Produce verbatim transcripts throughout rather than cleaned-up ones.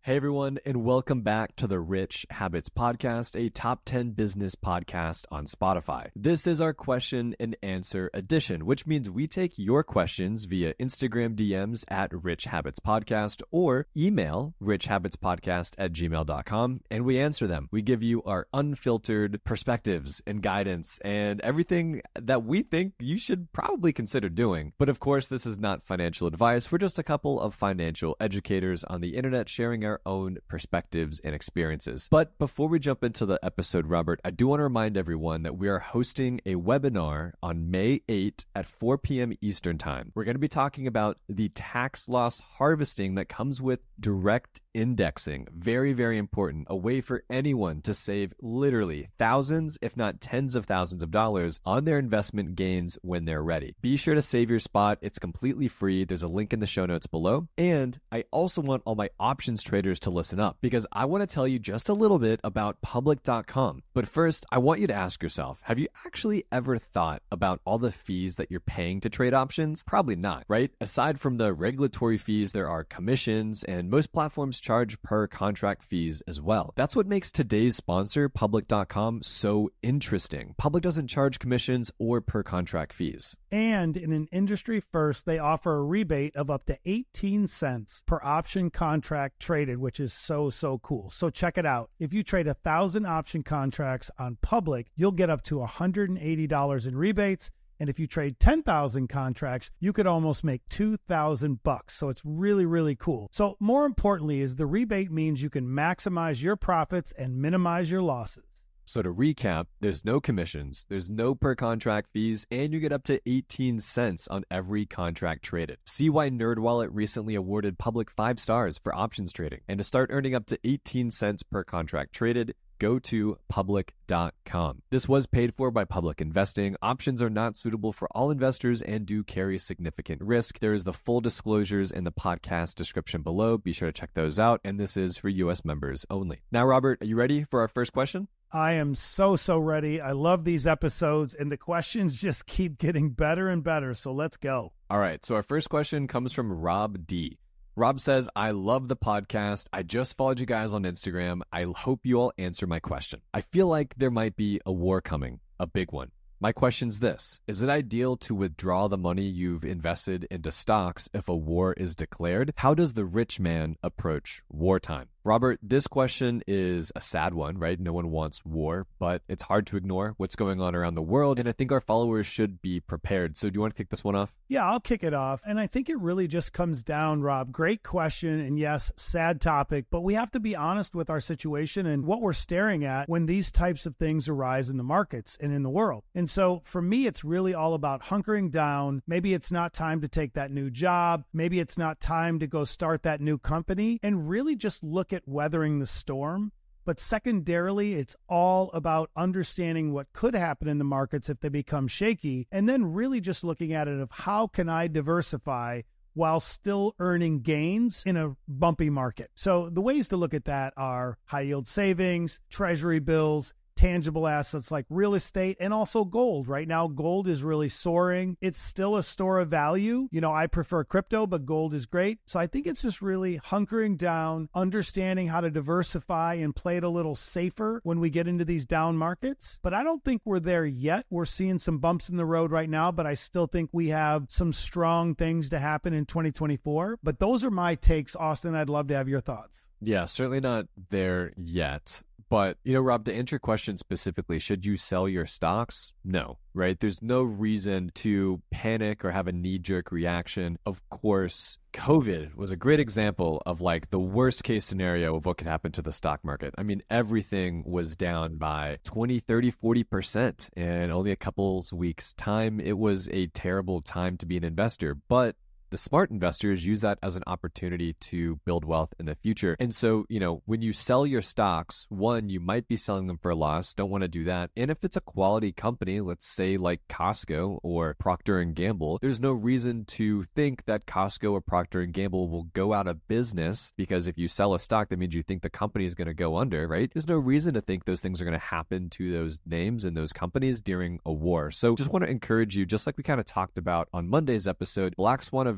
Hey everyone, and welcome back to the Rich Habits Podcast, a top ten business podcast on Spotify. This is our question and answer edition, which means we take your questions via Instagram D Ms at Rich Habits Podcast or email richhabitspodcast at gmail dot com, and we answer them. We give you our unfiltered perspectives and guidance and everything that we think you should probably consider doing. But of course, this is not financial advice. We're just a couple of financial educators on the internet sharing our own perspectives and experiences. But before we jump into the episode, Robert, I do want to remind everyone that we are hosting a webinar on May eighth at four p.m. Eastern Time. We're going to be talking about the tax loss harvesting that comes with direct indexing. Very, very important. A way for anyone to save literally thousands, if not tens of thousands of dollars on their investment gains when they're ready. Be sure to save your spot. It's completely free. There's a link in the show notes below. And I also want all my options traders to listen up because I want to tell you just a little bit about public dot com. But first, I want you to ask yourself, have you actually ever thought about all the fees that you're paying to trade options? Probably not, right? Aside from the regulatory fees, there are commissions, and most platforms charge per contract fees as well. That's what makes today's sponsor, public dot com, so interesting. Public doesn't charge commissions or per contract fees. And in an industry first, they offer a rebate of up to eighteen cents per option contract traded, which is so, so cool. So check it out. If you trade a thousand option contracts on Public, you'll get up to one hundred eighty dollars in rebates. And if you trade ten thousand contracts, you could almost make two thousand bucks. So it's really, really cool. So more importantly is the rebate means you can maximize your profits and minimize your losses. So to recap, there's no commissions, there's no per contract fees, and you get up to eighteen cents on every contract traded. See why NerdWallet recently awarded Public five stars for options trading. And to start earning up to eighteen cents per contract traded, go to public dot com. This was paid for by Public Investing. Options are not suitable for all investors and do carry significant risk. There is the full disclosures in the podcast description below. Be sure to check those out. And this is for U S members only. Now, Robert, are you ready for our first question? I am so, so ready. I love these episodes, and the questions just keep getting better and better. So let's go. All right. So our first question comes from Rob D. Rob says, I love the podcast. I just followed you guys on Instagram. I hope you all answer my question. I feel like there might be a war coming, a big one. My question's this: is it ideal to withdraw the money you've invested into stocks if a war is declared? How does the rich man approach wartime? Robert, this question is a sad one, right? No one wants war, but it's hard to ignore what's going on around the world, and I think our followers should be prepared. So do you want to kick this one off? Yeah, I'll kick it off. And I think it really just comes down, Rob, great question, and yes, sad topic, but we have to be honest with our situation and what we're staring at when these types of things arise in the markets and in the world. And so for me, it's really all about hunkering down. Maybe it's not time to take that new job. Maybe it's not time to go start that new company, and really just look at weathering the storm. But secondarily, it's all about understanding what could happen in the markets if they become shaky, and then really just looking at it of how can I diversify while still earning gains in a bumpy market. So the ways to look at that are high yield savings, treasury bills, tangible assets like real estate, and also gold. Right now, gold is really soaring. It's still a store of value. You know, I prefer crypto, but gold is great. So I think it's just really hunkering down, understanding how to diversify and play it a little safer when we get into these down markets. But I don't think we're there yet. We're seeing some bumps in the road right now, but I still think we have some strong things to happen in twenty twenty-four. But those are my takes. Austin, I'd love to have your thoughts. Yeah, certainly not there yet. But, you know, Rob, to answer your question specifically, should you sell your stocks? No, right? There's no reason to panic or have a knee-jerk reaction. Of course, COVID was a great example of like the worst case scenario of what could happen to the stock market. I mean, everything was down by twenty, thirty, forty percent in only a couple weeks' time. It was a terrible time to be an investor, but the smart investors use that as an opportunity to build wealth in the future. And so, you know, when you sell your stocks, one, you might be selling them for a loss. Don't want to do that. And if it's a quality company, let's say like Costco or Procter and Gamble, there's no reason to think that Costco or Procter and Gamble will go out of business, because if you sell a stock, that means you think the company is going to go under, right? There's no reason to think those things are going to happen to those names and those companies during a war. So just want to encourage you, just like we kind of talked about on Monday's episode, black swan events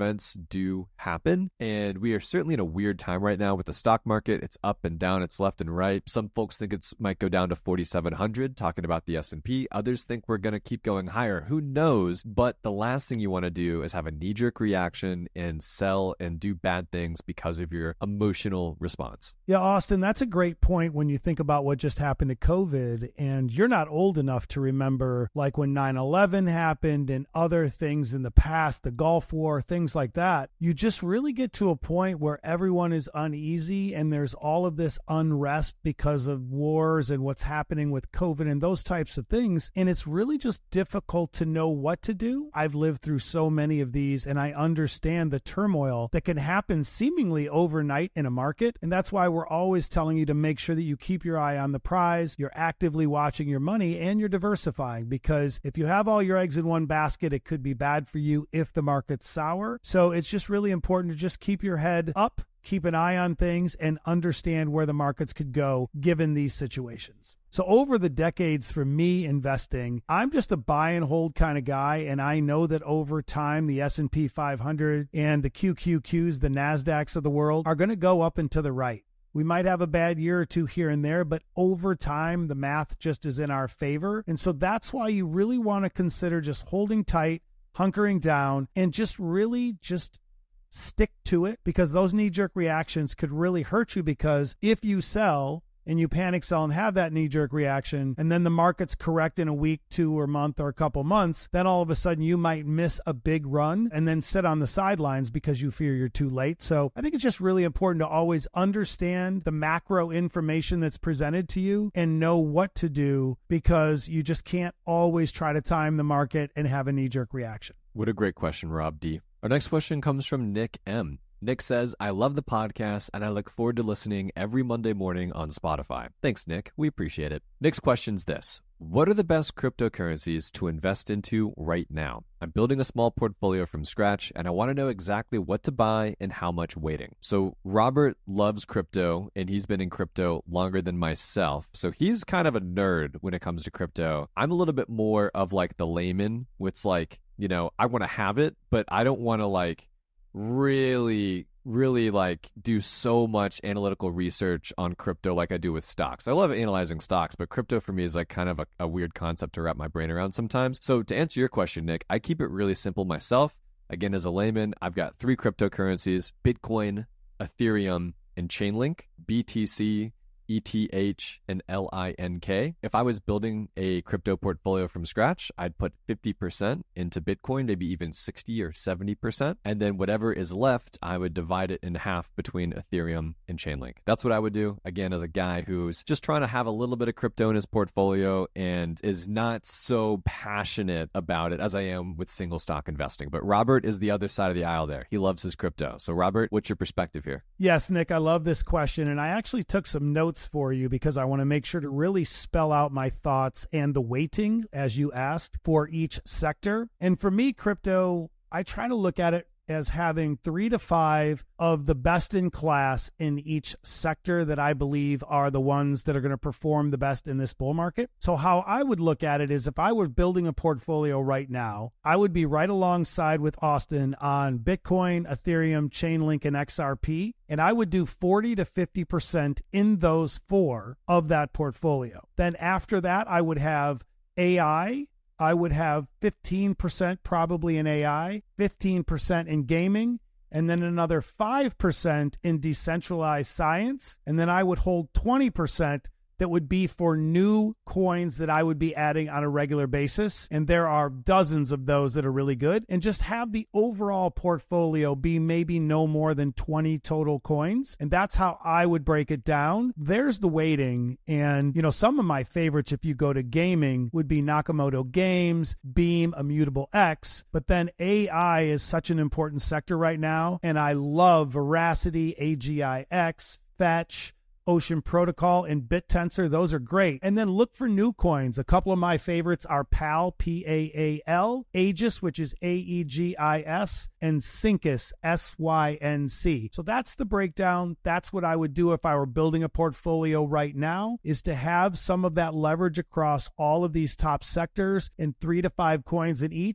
events do happen. And we are certainly in a weird time right now with the stock market. It's up and down, it's left and right. Some folks think it might go down to forty-seven hundred, talking about the S and P. Others think we're going to keep going higher. Who knows? But the last thing you want to do is have a knee-jerk reaction and sell and do bad things because of your emotional response. Yeah, Austin, that's a great point when you think about what just happened to COVID. And you're not old enough to remember like when nine eleven happened and other things in the past, the Gulf War, things like that. You just really get to a point where everyone is uneasy and there's all of this unrest because of wars and what's happening with COVID and those types of things. And it's really just difficult to know what to do. I've lived through so many of these and I understand the turmoil that can happen seemingly overnight in a market. And that's why we're always telling you to make sure that you keep your eye on the prize, you're actively watching your money, and you're diversifying, because if you have all your eggs in one basket, it could be bad for you if the market's sour. So it's just really important to just keep your head up, keep an eye on things, and understand where the markets could go given these situations. So over the decades for me investing, I'm just a buy and hold kind of guy. And I know that over time, the S and P five hundred and the Q Q Qs, the NASDAQs of the world, are going to go up and to the right. We might have a bad year or two here and there, but over time, the math just is in our favor. And so that's why you really want to consider just holding tight, hunkering down, and just really just stick to it, because those knee-jerk reactions could really hurt you, because if you sell and you panic sell and have that knee-jerk reaction, and then the market's correct in a week, two or month or a couple months, then all of a sudden you might miss a big run and then sit on the sidelines because you fear you're too late. So I think it's just really important to always understand the macro information that's presented to you and know what to do, because you just can't always try to time the market and have a knee-jerk reaction. What a great question, Rob D. Our next question comes from Nick M. Nick says, I love the podcast and I look forward to listening every Monday morning on Spotify. Thanks, Nick. We appreciate it. Nick's question's this. What are the best cryptocurrencies to invest into right now? I'm building a small portfolio from scratch and I want to know exactly what to buy and how much waiting. So Robert loves crypto and he's been in crypto longer than myself. So he's kind of a nerd when it comes to crypto. I'm a little bit more of like the layman, which like, you know, I want to have it, but I don't want to like really, really like do so much analytical research on crypto like I do with stocks. I love analyzing stocks, but crypto for me is like kind of a, a weird concept to wrap my brain around sometimes. So to answer your question, Nick, I keep it really simple myself. Again, as a layman, I've got three cryptocurrencies: Bitcoin, Ethereum, and Chainlink, B T C, E T H, and L I N K. If I was building a crypto portfolio from scratch, I'd put fifty percent into Bitcoin, maybe even sixty or seventy percent. And then whatever is left, I would divide it in half between Ethereum and Chainlink. That's what I would do, again, as a guy who's just trying to have a little bit of crypto in his portfolio and is not so passionate about it as I am with single stock investing. But Robert is the other side of the aisle there. He loves his crypto. So Robert, what's your perspective here? Yes, Nick, I love this question. And I actually took some notes for you because I want to make sure to really spell out my thoughts and the weighting, as you asked, for each sector. And for me, crypto, I try to look at it as having three to five of the best in class in each sector that I believe are the ones that are going to perform the best in this bull market. So how I would look at it is, if I were building a portfolio right now, I would be right alongside with Austin on Bitcoin, Ethereum, Chainlink, and X R P. And I would do forty to fifty percent in those four of that portfolio. Then after that, I would have A I, I would have fifteen percent probably in A I, fifteen percent in gaming, and then another five percent in decentralized science. And then I would hold twenty percent that would be for new coins that I would be adding on a regular basis. And there are dozens of those that are really good. And just have the overall portfolio be maybe no more than twenty total coins. And that's how I would break it down. There's the weighting. And, you know, some of my favorites, if you go to gaming, would be Nakamoto Games, Beam, Immutable X. But then A I is such an important sector right now. And I love Veracity, A G I X, Fetch, Ocean Protocol, and BitTensor. Those are great. And then look for new coins. A couple of my favorites are PAL, P A A L, Aegis, which is A E G I S, and Syncus, S Y N C. So that's the breakdown. That's what I would do if I were building a portfolio right now, is to have some of that leverage across all of these top sectors and three to five coins in each.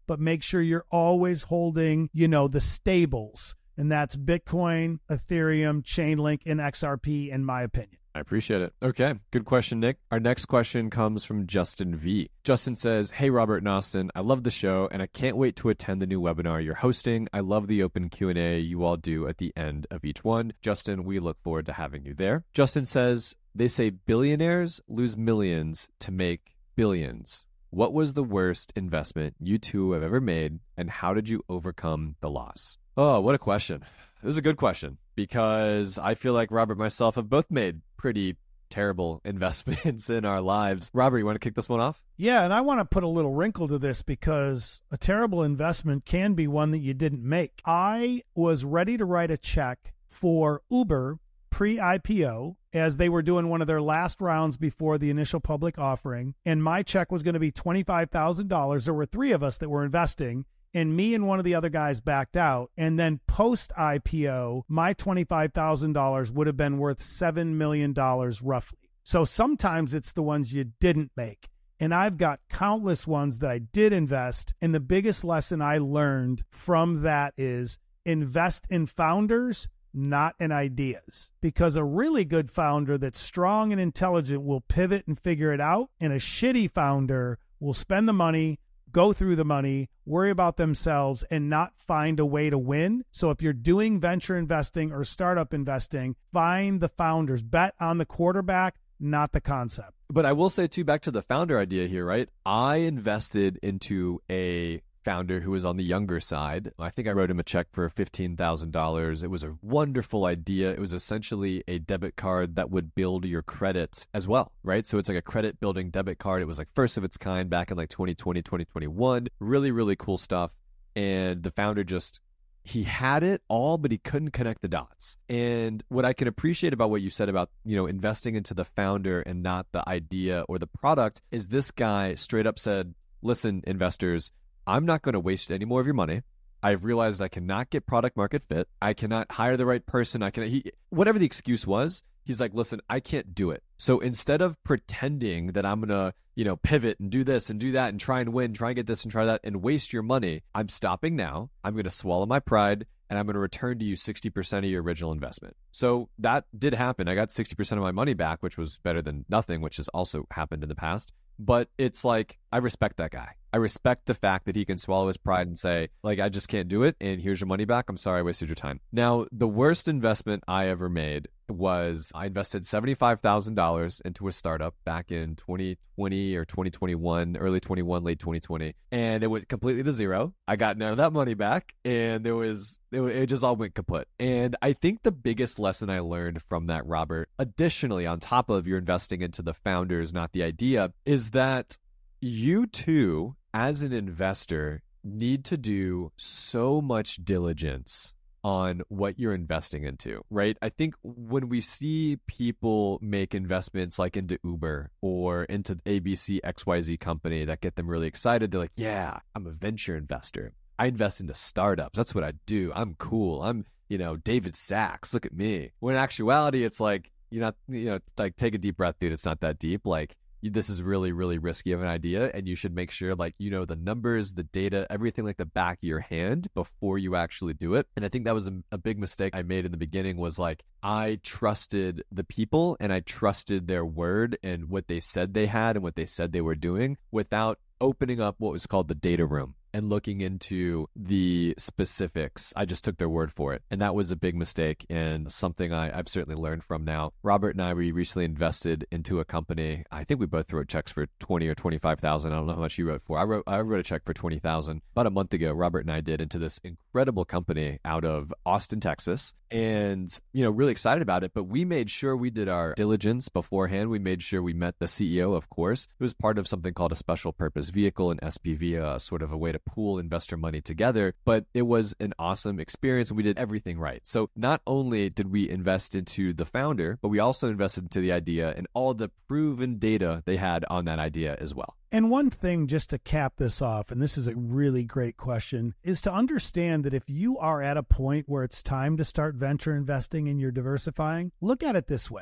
but make sure you're always holding, you know, the stables. And that's Bitcoin, Ethereum, Chainlink, and X R P, in my opinion. I appreciate it. Okay, good question, Nick. Our next question comes from Justin V. Justin says, hey, Robert and Austin, I love the show, and I can't wait to attend the new webinar you're hosting. I love the open Q and A you all do at the end of each one. Justin, we look forward to having you there. Justin says, they say billionaires lose millions to make billions. What was the worst investment you two have ever made, and how did you overcome the loss? Oh, what a question. This is a good question because I feel like Robert and myself have both made pretty terrible investments in our lives. Robert, you want to kick this one off? Yeah, and I want to put a little wrinkle to this because a terrible investment can be one that you didn't make. I was ready to write a check for Uber pre-I P O as they were doing one of their last rounds before the initial public offering, and my check was going to be twenty-five thousand dollars. There were three of us that were investing, and me and one of the other guys backed out. And then post-I P O, my twenty-five thousand dollars would have been worth seven million dollars roughly. So sometimes it's the ones you didn't make. And I've got countless ones that I did invest. And the biggest lesson I learned from that is invest in founders, not in ideas. Because a really good founder that's strong and intelligent will pivot and figure it out. And a shitty founder will spend the money, go through the money, worry about themselves, and not find a way to win. So if you're doing venture investing or startup investing, find the founders. Bet on the quarterback, not the concept. But I will say, too, back to the founder idea here, right? I invested into a founder who was on the younger side. I think I wrote him a check for fifteen thousand dollars. It was a wonderful idea. It was essentially a debit card that would build your credit as well, right? So it's like a credit building debit card. It was like first of its kind back in like twenty twenty, twenty twenty-one. Really, really cool stuff. And the founder just, he had it all, but he couldn't connect the dots. And what I can appreciate about what you said about, you know, investing into the founder and not the idea or the product is this guy straight up said, listen, investors, I'm not going to waste any more of your money. I've realized I cannot get product market fit. I cannot hire the right person. I can, he, whatever the excuse was, he's like, listen, I can't do it. So instead of pretending that I'm going to, you know, pivot and do this and do that and try and win, try and get this and try that and waste your money, I'm stopping now. I'm going to swallow my pride and I'm going to return to you sixty percent of your original investment. So that did happen. I got sixty percent of my money back, which was better than nothing, which has also happened in the past. But it's like, I respect that guy. I respect the fact that he can swallow his pride and say, like, I just can't do it, and here's your money back. I'm sorry I wasted your time. Now, the worst investment I ever made was I invested seventy-five thousand dollars into a startup back in twenty twenty or twenty twenty-one, early twenty-one, late twenty twenty, and it went completely to zero. I got none of that money back, and there was it, it just all went kaput. And I think the biggest lesson I learned from that, Robert, additionally, on top of your investing into the founders, not the idea, is that you too, as an investor, need to do so much diligence on what you're investing into, right? I think when we see people make investments like into Uber or into A B C X Y Z company that get them really excited, they're like, yeah, I'm a venture investor. I invest into startups. That's what I do. I'm cool. I'm, you know, David Sachs. Look at me. When in actuality, it's like, you're not, you know, like, take a deep breath, dude. It's not that deep. Like, this is really, really risky of an idea, and you should make sure, like, you know, the numbers, the data, everything like the back of your hand before you actually do it. And I think that was a, a big mistake I made in the beginning was, like, I trusted the people and I trusted their word and what they said they had and what they said they were doing without opening up what was called the data room and looking into the specifics. I just took their word for it. And that was a big mistake and something I, I've certainly learned from now. Robert and I, we recently invested into a company. I think we both wrote checks for twenty or twenty-five thousand. I don't know how much you wrote for. I wrote, I wrote a check for twenty thousand about a month ago. Robert and I did into this incredible company out of Austin, Texas. And, you know, really excited about it. But we made sure we did our diligence beforehand. We made sure we met the C E O, of course. It was part of something called a special purpose vehicle, an S P V, uh, sort of a way to pool investor money together, but it was an awesome experience and we did everything right. So not only did we invest into the founder, but we also invested into the idea and all the proven data they had on that idea as well. And one thing, just to cap this off, and this is a really great question, is to understand that if you are at a point where it's time to start venture investing and you're diversifying, look at it this way.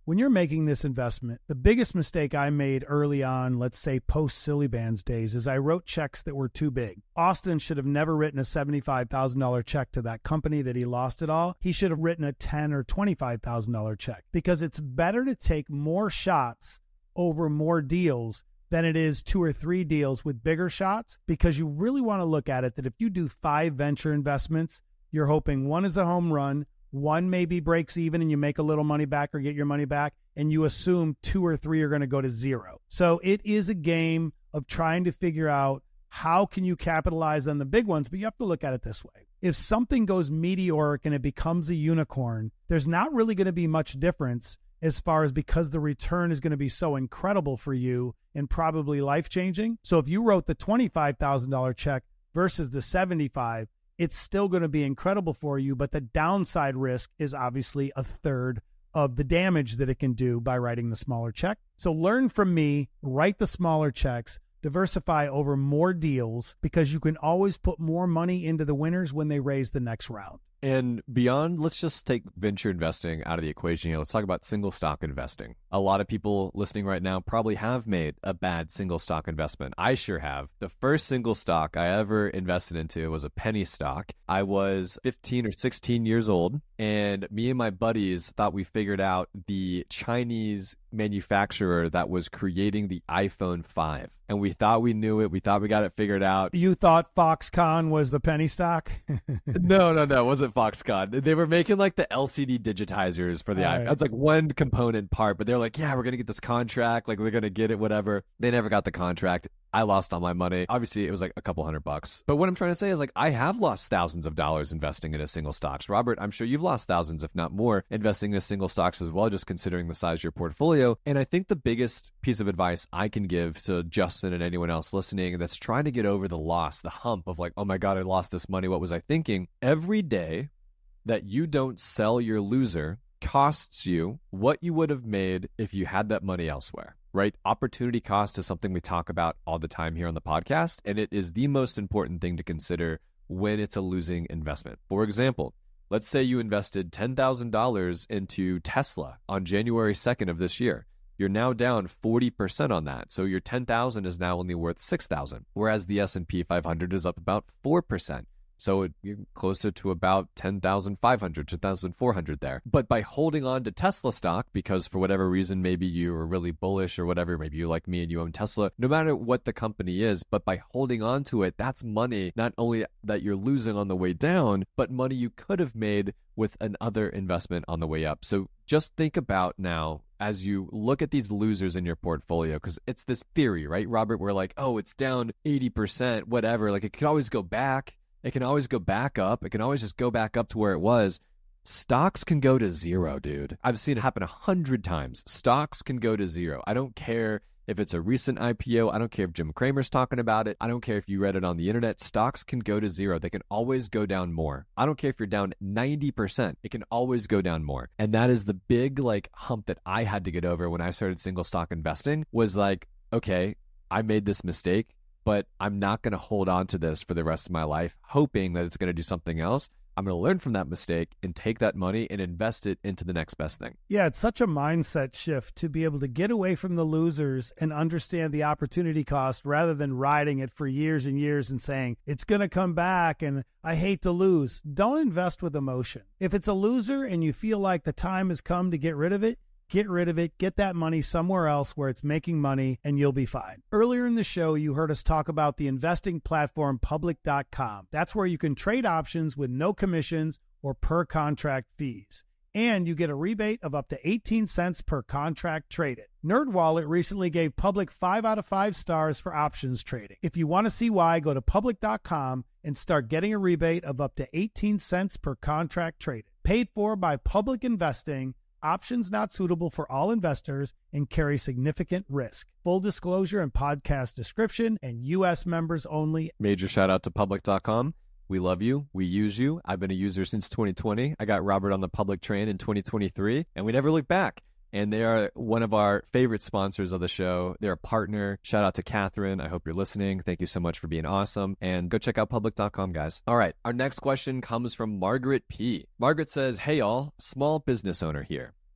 when you're making this investment, the biggest mistake I made early on, let's say post Silly Bands days, is I wrote checks that were too big. Austin should have never written a seventy-five thousand dollars check to that company that he lost it all. He should have written a ten thousand dollars or twenty-five thousand dollars check, because it's better to take more shots over more deals than it is two or three deals with bigger shots, because you really want to look at it that if you do five venture investments, you're hoping one is a home run, one maybe breaks even and you make a little money back or get your money back, and you assume two or three are going to go to zero. So it is a game of trying to figure out how can you capitalize on the big ones, but you have to look at it this way. If something goes meteoric and it becomes a unicorn, there's not really going to be much difference as far as, because the return is going to be so incredible for you and probably life-changing. So if you wrote the twenty-five thousand dollars check versus the seventy-five, it's still going to be incredible for you, but the downside risk is obviously a third of the damage that it can do by writing the smaller check. So learn from me, write the smaller checks, diversify over more deals, because you can always put more money into the winners when they raise the next round. And beyond, let's just take venture investing out of the equation here. Let's talk about single stock investing. A lot of people listening right now probably have made a bad single stock investment. I sure have. The first single stock I ever invested into was a penny stock. I was fifteen or sixteen years old, and me and my buddies thought we figured out the Chinese manufacturer that was creating the iPhone five. And we thought we knew it. We thought we got it figured out. You thought Foxconn was the penny stock? no, no, no. It wasn't Foxconn. They were making like the L C D digitizers for the iPhone. Right. It's like one component part, but they're like, yeah, we're going to get this contract. Like, we're going to get it, whatever. They never got the contract. I lost all my money. Obviously, it was like a couple hundred bucks. But what I'm trying to say is, like, I have lost thousands of dollars investing in a single stocks. Robert, I'm sure you've lost thousands, if not more, investing in a single stocks as well, just considering the size of your portfolio. And I think the biggest piece of advice I can give to Justin and anyone else listening that's trying to get over the loss, the hump of like, oh my God, I lost this money. What was I thinking? Every day that you don't sell your loser costs you what you would have made if you had that money elsewhere. Right? Opportunity cost is something we talk about all the time here on the podcast, and it is the most important thing to consider when it's a losing investment. For example, let's say you invested ten thousand dollars into Tesla on January second of this year. You're now down forty percent on that. So your ten thousand dollars is now only worth six thousand dollars, whereas the S and P five hundred is up about four percent. So it, you're closer to about ten thousand five hundred, ten thousand four hundred there. But by holding on to Tesla stock, because for whatever reason, maybe you were really bullish or whatever, maybe you like me and you own Tesla, no matter what the company is, but by holding on to it, that's money not only that you're losing on the way down, but money you could have made with another investment on the way up. So just think about now, as you look at these losers in your portfolio, because it's this theory, right, Robert? We're like, oh, it's down eighty percent, whatever. Like, it could always go back. It can always go back up. It can always just go back up to where it was. Stocks can go to zero, dude. I've seen it happen a hundred times. Stocks can go to zero. I don't care if it's a recent I P O. I don't care if Jim Cramer's talking about it. I don't care if you read it on the internet. Stocks can go to zero. They can always go down more. I don't care if you're down ninety percent. It can always go down more. And that is the big like hump that I had to get over when I started single stock investing, was like, okay, I made this mistake, but I'm not going to hold on to this for the rest of my life, hoping that it's going to do something else. I'm going to learn from that mistake and take that money and invest it into the next best thing. Yeah, it's such a mindset shift to be able to get away from the losers and understand the opportunity cost rather than riding it for years and years and saying, it's going to come back and I hate to lose. Don't invest with emotion. If it's a loser and you feel like the time has come to get rid of it, get rid of it, get that money somewhere else where it's making money, and you'll be fine. Earlier in the show, you heard us talk about the investing platform public dot com. That's where you can trade options with no commissions or per contract fees. And you get a rebate of up to eighteen cents per contract traded. NerdWallet recently gave Public five out of five stars for options trading. If you want to see why, go to public dot com and start getting a rebate of up to eighteen cents per contract traded. Paid for by Public Investing. Options not suitable for all investors and carry significant risk. Full disclosure and podcast description, and U S members only. Major shout out to public dot com. We love you. We use you. I've been a user since twenty twenty. I got Robert on the Public train in twenty twenty-three, and we never looked back. And they are one of our favorite sponsors of the show. They're a partner. Shout out to Catherine. I hope you're listening. Thank you so much for being awesome. And go check out public dot com, guys. All right. Our next question comes from Margaret P. Margaret says, hey, all. Small business owner here.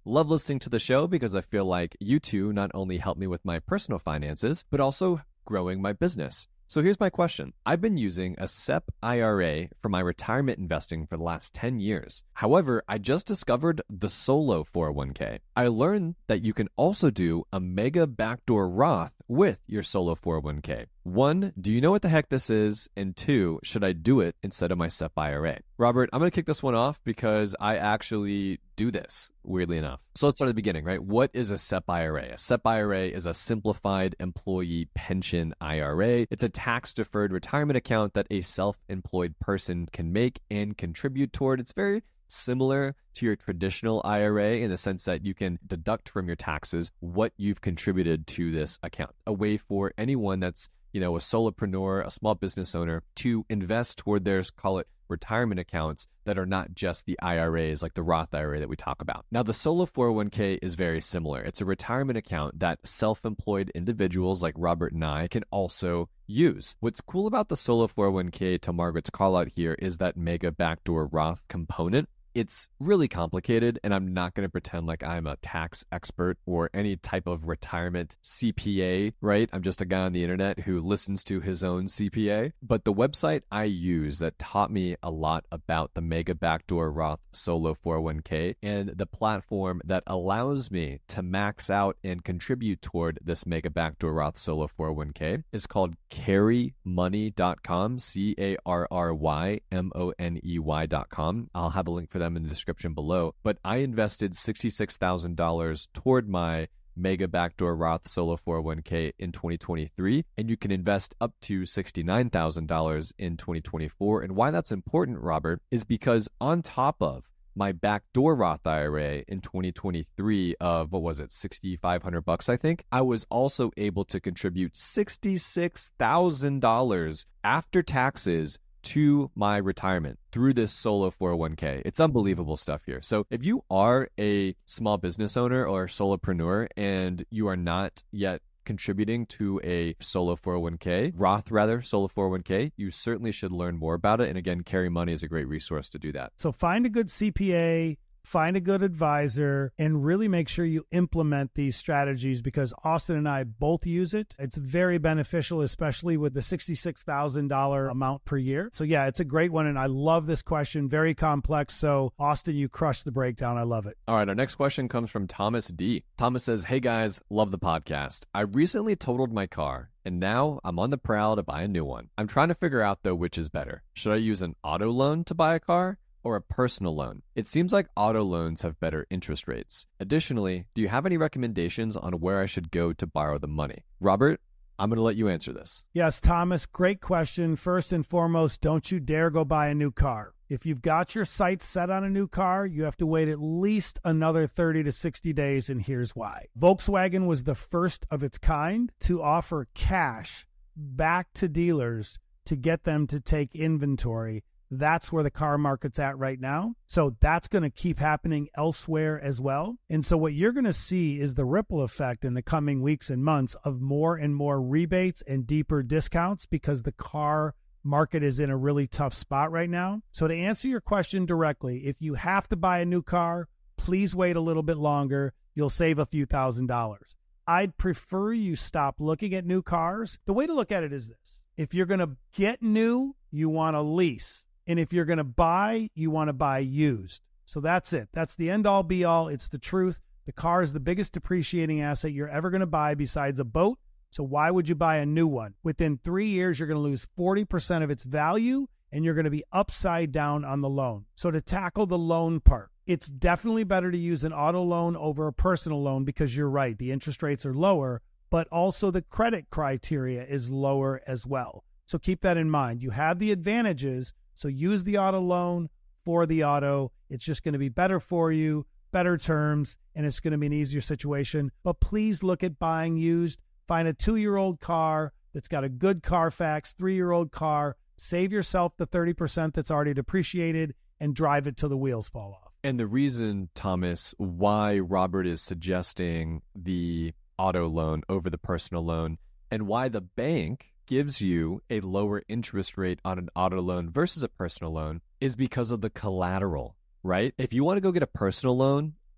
Love listening to the show because I feel like you two not only help me with my personal finances, but also growing my business. So here's my question. I've been using a S E P I R A for my retirement investing for the last ten years. However, I just discovered the Solo four oh one k. I learned that you can also do a mega backdoor Roth with your Solo four oh one k. One, do you know what the heck this is? And two, should I do it instead of my S E P I R A? Robert, I'm going to kick this one off because I actually do this, weirdly enough. So let's start at the beginning, right? What is a S E P I R A? A S E P I R A is a simplified employee pension I R A. It's a tax-deferred retirement account that a self-employed person can make and contribute toward. It's very similar to your traditional I R A in the sense that you can deduct from your taxes what you've contributed to this account. A way for anyone that's, you know, a solopreneur, a small business owner to invest toward their, call it, retirement accounts that are not just the I R As like the Roth I R A that we talk about. Now, the Solo four oh one k is very similar. It's a retirement account that self-employed individuals like Robert and I can also use. What's cool about the Solo four oh one k, to Margaret's call out here, is that mega backdoor Roth component. It's really complicated, and I'm not going to pretend like I'm a tax expert or any type of retirement C P A, right? I'm just a guy on the internet who listens to his own C P A. But the website I use that taught me a lot about the mega backdoor Roth Solo four oh one k and the platform that allows me to max out and contribute toward this mega backdoor Roth Solo four oh one k is called carry money dot com, C A R R Y M O N E Y dot com. I'll have a link for them in the description below, but I invested sixty-six thousand dollars toward my mega backdoor Roth Solo four oh one k in twenty twenty-three, and you can invest up to sixty-nine thousand dollars in twenty twenty-four. And why that's important, Robert, is because on top of my backdoor Roth I R A in twenty twenty-three of, what was it, sixty-five hundred bucks, I think, I was also able to contribute sixty-six thousand dollars after taxes to my retirement through this Solo four oh one k. It's unbelievable stuff here. So if you are a small business owner or solopreneur and you are not yet contributing to a Solo four oh one k, Roth rather, Solo four oh one k, you certainly should learn more about it. And again, Carry Money is a great resource to do that. So find a good C P A, find a good advisor, and really make sure you implement these strategies because Austin and I both use it. It's very beneficial, especially with the sixty-six thousand dollars amount per year. So yeah, it's a great one. And I love this question. Very complex. So Austin, you crushed the breakdown. I love it. All right. Our next question comes from Thomas D. Thomas says, hey guys, love the podcast. I recently totaled my car and now I'm on the prowl to buy a new one. I'm trying to figure out though, which is better. Should I use an auto loan to buy a car or a personal loan? It seems like auto loans have better interest rates. Additionally, do you have any recommendations on where I should go to borrow the money? Robert, I'm going to let you answer this. Yes, Thomas, great question. First and foremost, don't you dare go buy a new car. If you've got your sights set on a new car, you have to wait at least another thirty to sixty days, and here's why. Volkswagen was the first of its kind to offer cash back to dealers to get them to take inventory. That's where the car market's at right now. So that's going to keep happening elsewhere as well. And so what you're going to see is the ripple effect in the coming weeks and months of more and more rebates and deeper discounts because the car market is in a really tough spot right now. So to answer your question directly, if you have to buy a new car, please wait a little bit longer. You'll save a few thousand dollars. I'd prefer you stop looking at new cars. The way to look at it is this. If you're going to get new, you want to lease. And if you're going to buy, you want to buy used. So that's it. That's the end all be all. It's the truth. The car is the biggest depreciating asset you're ever going to buy besides a boat. So why would you buy a new one? Within three years, you're going to lose forty percent of its value and you're going to be upside down on the loan. So to tackle the loan part, it's definitely better to use an auto loan over a personal loan because you're right. The interest rates are lower, but also the credit criteria is lower as well. So keep that in mind. You have the advantages. So use the auto loan for the auto. It's just going to be better for you, better terms, and it's going to be an easier situation. But please look at buying used. Find a two-year-old car that's got a good Carfax, three-year-old car. Save yourself the thirty percent that's already depreciated and drive it till the wheels fall off. And the reason, Thomas, why Robert is suggesting the auto loan over the personal loan and why the bank gives you a lower interest rate on an auto loan versus a personal loan is because of the collateral, right? If you want to go get a personal loan,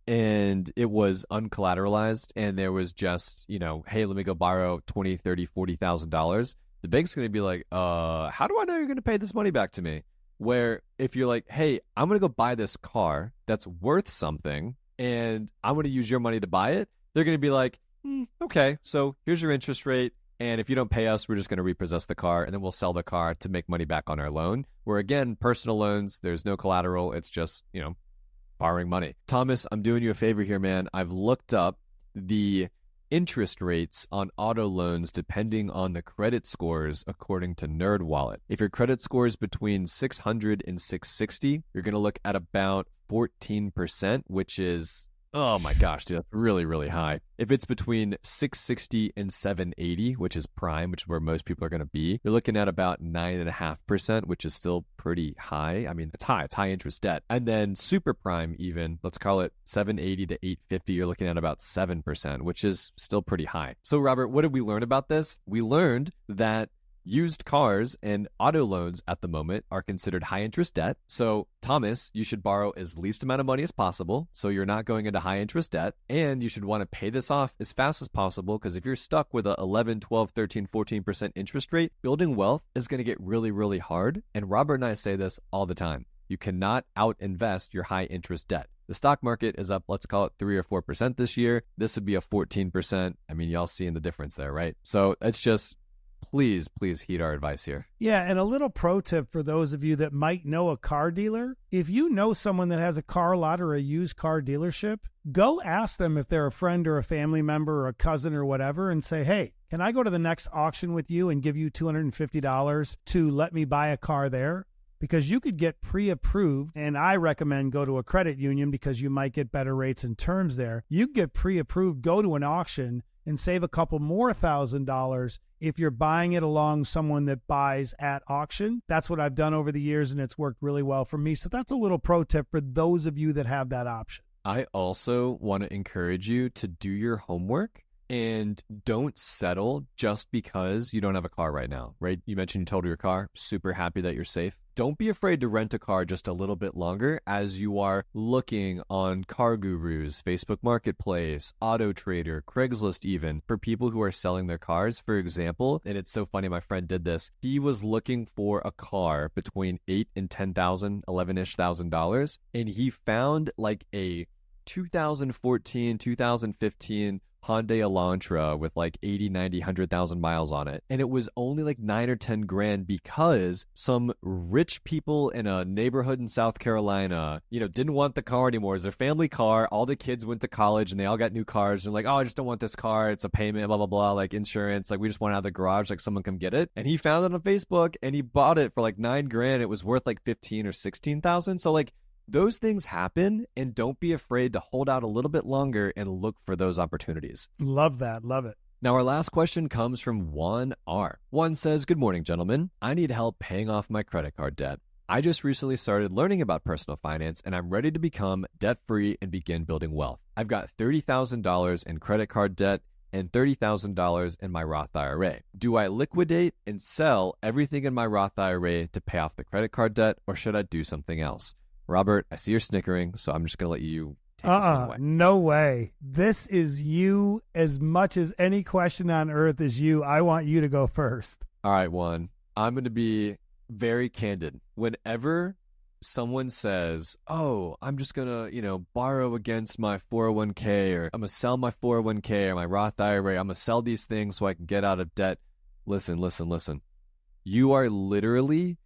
and it was uncollateralized and there was just, you know, hey, let me go borrow twenty, thirty, forty thousand dollars, the bank's going to be like, uh, how do I know you're going to pay this money back to me? Where if you're like, hey, I'm going to go buy this car that's worth something and I'm going to use your money to buy it, they're going to be like, mm, okay, so here's your interest rate. And if you don't pay us, we're just going to repossess the car and then we'll sell the car to make money back on our loan. Where again, personal loans, there's no collateral. It's just, you know, borrowing money. Thomas, I'm doing you a favor here, man. I've looked up the interest rates on auto loans depending on the credit scores according to NerdWallet. If your credit score is between six hundred and six sixty, you're going to look at about fourteen percent, which is, oh my gosh, dude, that's really, really high. If it's between six sixty and seven eighty, which is prime, which is where most people are going to be, you're looking at about nine point five percent, which is still pretty high. I mean, it's high. It's high interest debt. And then super prime even, let's call it seven eighty to eight fifty, you're looking at about seven percent, which is still pretty high. So Robert, what did we learn about this? We learned that used cars and auto loans at the moment are considered high interest debt. So Thomas, you should borrow as least amount of money as possible so you're not going into high interest debt, and you should want to pay this off as fast as possible, because if you're stuck with a eleven, twelve, thirteen, fourteen percent interest rate, building wealth is going to get really, really hard. And Robert and I say this all the time. You cannot out invest your high interest debt. The stock market is up, let's call it three or four percent this year. This would be a fourteen percent. I mean, y'all seeing the difference there, right? So it's just, Please, please heed our advice here. Yeah, and a little pro tip for those of you that might know a car dealer. If you know someone that has a car lot or a used car dealership, go ask them if they're a friend or a family member or a cousin or whatever and say, hey, can I go to the next auction with you and give you two hundred fifty dollars to let me buy a car there? Because you could get pre-approved, and I recommend go to a credit union because you might get better rates and terms there. You get pre-approved, go to an auction, and save a couple more thousand dollars if you're buying it along someone that buys at auction. That's what I've done over the years, and it's worked really well for me. So that's a little pro tip for those of you that have that option. I also want to encourage you to do your homework and don't settle just because you don't have a car right now, right? You mentioned you totaled your car. Super happy that you're safe. Don't be afraid to rent a car just a little bit longer as you are looking on Car Gurus, Facebook Marketplace, Auto Trader, Craigslist even, for people who are selling their cars. For example, and it's so funny, my friend did this. He was looking for a car between eight and ten thousand, eleven-ish thousand dollars, and he found like a two thousand fourteen, two thousand fifteen Hyundai Elantra with like eighty, ninety, one hundred thousand miles on it. And it was only like nine or ten grand because some rich people in a neighborhood in South Carolina, you know, didn't want the car anymore. It's their family car. All the kids went to college and they all got new cars. And like, oh, I just don't want this car. It's a payment, blah, blah, blah, like insurance. Like we just want it out of the garage. Like someone come get it. And he found it on Facebook and he bought it for like nine grand. It was worth like fifteen or sixteen thousand. So like, those things happen, and don't be afraid to hold out a little bit longer and look for those opportunities. Love that. Love it. Now, our last question comes from Juan R. Juan says, good morning, gentlemen. I need help paying off my credit card debt. I just recently started learning about personal finance, and I'm ready to become debt-free and begin building wealth. I've got thirty thousand dollars in credit card debt and thirty thousand dollars in my Roth I R A. Do I liquidate and sell everything in my Roth I R A to pay off the credit card debt, or should I do something else? Robert, I see you're snickering, so I'm just going to let you take uh-uh, this one away. No way. This is you as much as any question on earth is you. I want you to go first. All right, Juan. I'm going to be very candid. Whenever someone says, oh, I'm just going to, you know, borrow against my four oh one k, or I'm going to sell my four oh one k or my Roth I R A, I'm going to sell these things so I can get out of debt. Listen, listen, listen. You are literally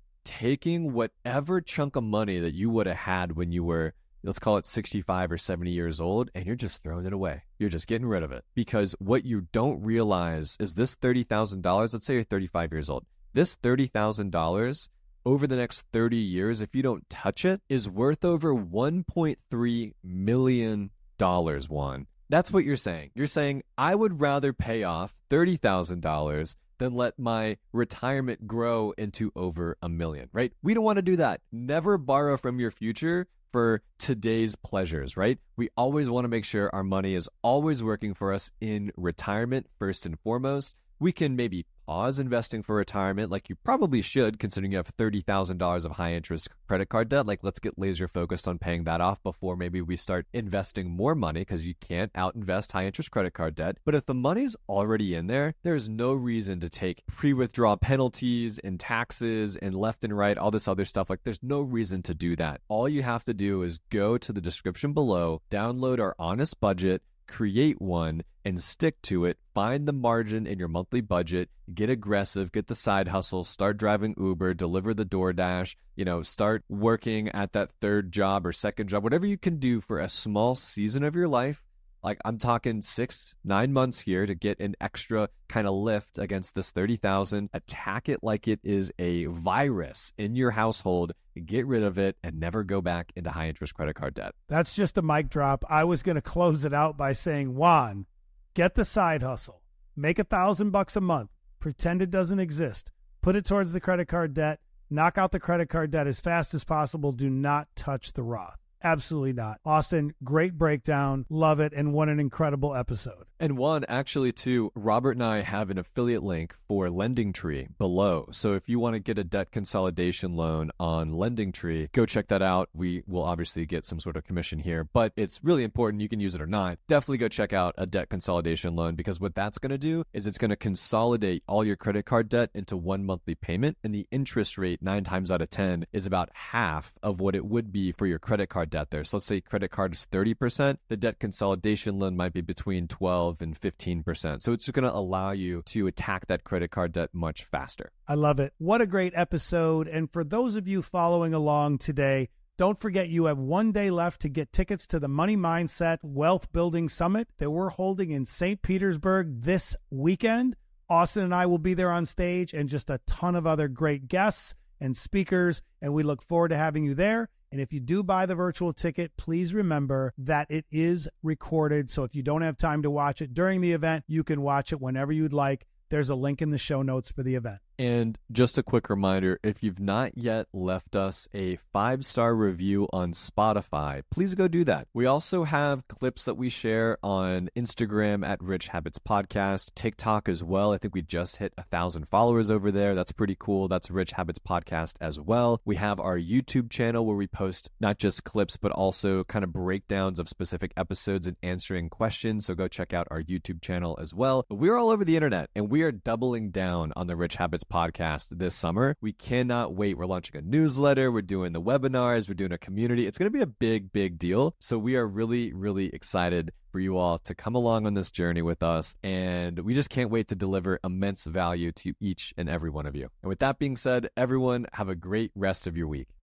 taking whatever chunk of money that you would have had when you were, let's call it sixty-five or seventy years old, and you're just throwing it away. You're just getting rid of it. Because what you don't realize is this thirty thousand dollars, let's say you're thirty-five years old, this thirty thousand dollars over the next thirty years, if you don't touch it, is worth over one point three million dollars, Juan. That's what you're saying. You're saying, I would rather pay off thirty thousand dollars then let my retirement grow into over a million, right? We don't want to do that. Never borrow from your future for today's pleasures, right? We always want to make sure our money is always working for us in retirement first and foremost. we can maybe pause investing for retirement like you probably should, considering you have thirty thousand dollars of high interest credit card debt. Like, let's get laser focused on paying that off before maybe we start investing more money, because you can't out invest high interest credit card debt. But if the money's already in there, there's no reason to take pre-withdrawal penalties and taxes and left and right, all this other stuff. Like, there's no reason to do that. All you have to do is go to the description below, download our Honest Budget, create one, and stick to it. Find the margin in your monthly budget, get aggressive, get the side hustle, start driving Uber, deliver the DoorDash, you know, start working at that third job or second job, whatever you can do for a small season of your life. Like, I'm talking six, nine months here to get an extra kind of lift against this thirty thousand. Attack it like it is a virus in your household. Get rid of it and never go back into high interest credit card debt. That's just a mic drop. I was going to close it out by saying, Juan, get the side hustle. Make a thousand bucks a month. Pretend it doesn't exist. Put it towards the credit card debt. Knock out the credit card debt as fast as possible. Do not touch the Roth. Absolutely not. Austin, great breakdown. Love it. And what an incredible episode. And one, actually, too, Robert and I have an affiliate link for LendingTree below. So if you want to get a debt consolidation loan on LendingTree, go check that out. We will obviously get some sort of commission here, but it's really important. You can use it or not. Definitely go check out a debt consolidation loan, because what that's going to do is it's going to consolidate all your credit card debt into one monthly payment. And the interest rate, nine times out of ten, is about half of what it would be for your credit card debt there. So let's say credit card is thirty percent. The debt consolidation loan might be between twelve and fifteen percent. So it's going to allow you to attack that credit card debt much faster. I love it. What a great episode. And for those of you following along today, don't forget you have one day left to get tickets to the Money Mindset Wealth Building Summit that we're holding in Saint Petersburg this weekend. Austin and I will be there on stage, and just a ton of other great guests and speakers, and we look forward to having you there. And if you do buy the virtual ticket, please remember that it is recorded. So if you don't have time to watch it during the event, you can watch it whenever you'd like. There's a link in the show notes for the event. And just a quick reminder, if you've not yet left us a five-star review on Spotify, please go do that. We also have clips that we share on Instagram at Rich Habits Podcast, TikTok as well. I think we just hit a thousand followers over there. That's pretty cool. That's Rich Habits Podcast as well. We have our YouTube channel where we post not just clips, but also kind of breakdowns of specific episodes and answering questions. So go check out our YouTube channel as well. But we're all over the internet, and we are doubling down on the Rich Habits Podcast this summer. We cannot wait. We're launching a newsletter. We're doing the webinars. We're doing a community. It's going to be a big, big deal. So we are really, really excited for you all to come along on this journey with us. And we just can't wait to deliver immense value to each and every one of you. And with that being said, everyone, have a great rest of your week.